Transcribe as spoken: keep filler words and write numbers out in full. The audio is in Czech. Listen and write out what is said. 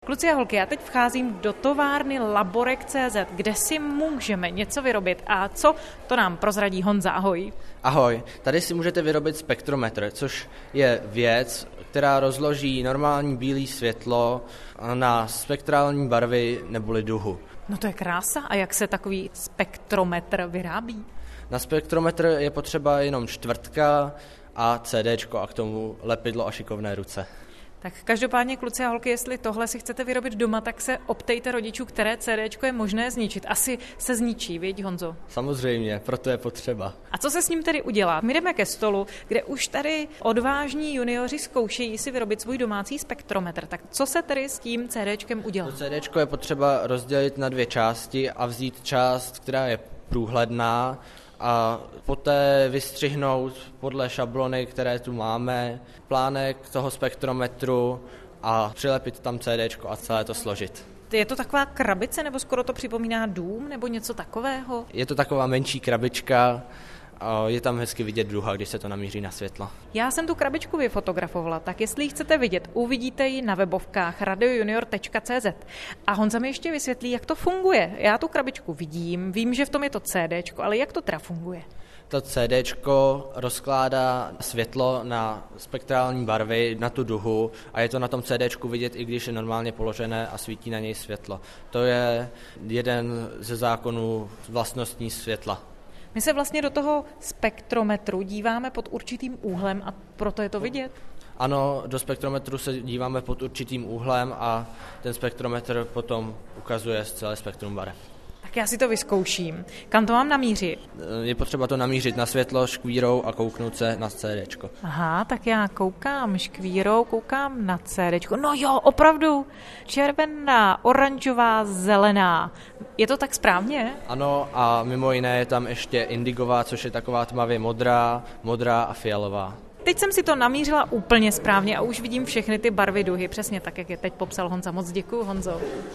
Kluci a holky, já teď vcházím do továrny Laborek tečka cé zet, kde si můžeme něco vyrobit. A co? To nám prozradí Honza. Ahoj. Ahoj, tady si můžete vyrobit spektrometr, což je věc, která rozloží normální bílé světlo na spektrální barvy neboli duhu. No to je krása. A jak se takový spektrometr vyrábí? Na spektrometr je potřeba jenom čtvrtka a CDčko a k tomu lepidlo a šikovné ruce. Tak každopádně, kluci a holky, jestli tohle si chcete vyrobit doma, tak se optejte rodičů, které CDčko je možné zničit. Asi se zničí, viď, Honzo? Samozřejmě, proto je potřeba. A co se s ním tedy udělá? My jdeme ke stolu, kde už tady odvážní junioři zkoušejí si vyrobit svůj domácí spektrometr. Tak co se tedy s tím CDčkem udělá? To CDčko je potřeba rozdělit na dvě části a vzít část, která je průhledná, a poté vystřihnout podle šablony, které tu máme, plánek toho spektrometru a přilepit tam CDčko a celé to složit. Je to taková krabice, nebo skoro to připomíná dům, nebo něco takového? Je to taková menší krabička, je tam hezky vidět duha, když se to namíří na světlo. Já jsem tu krabičku vyfotografovala, tak jestli ji chcete vidět, uvidíte ji na webovkách radio junior tečka cé zet. A Honza mi ještě vysvětlí, jak to funguje. Já tu krabičku vidím, vím, že v tom je to CDčko, ale jak to teda funguje? To CDčko rozkládá světlo na spektrální barvy, na tu duhu a je to na tom CDčku vidět, i když je normálně položené a svítí na něj světlo. To je jeden ze zákonů vlastností světla. My se vlastně do toho spektrometru díváme pod určitým úhlem a proto je to vidět? Ano, do spektrometru se díváme pod určitým úhlem a ten spektrometr potom ukazuje celé spektrum barev. Tak já si to vyzkouším. Kam to mám namířit? Je potřeba to namířit na světlo škvírou a kouknout se na CDčko. Aha, tak já koukám škvírou, koukám na CDčko. No jo, opravdu. Červená, oranžová, zelená. Je to tak správně? Ano, a mimo jiné je tam ještě indigová, což je taková tmavě modrá, modrá a fialová. Teď jsem si to namířila úplně správně a už vidím všechny ty barvy duhy, přesně tak, jak je teď popsal Honza. Moc děkuju, Honzo.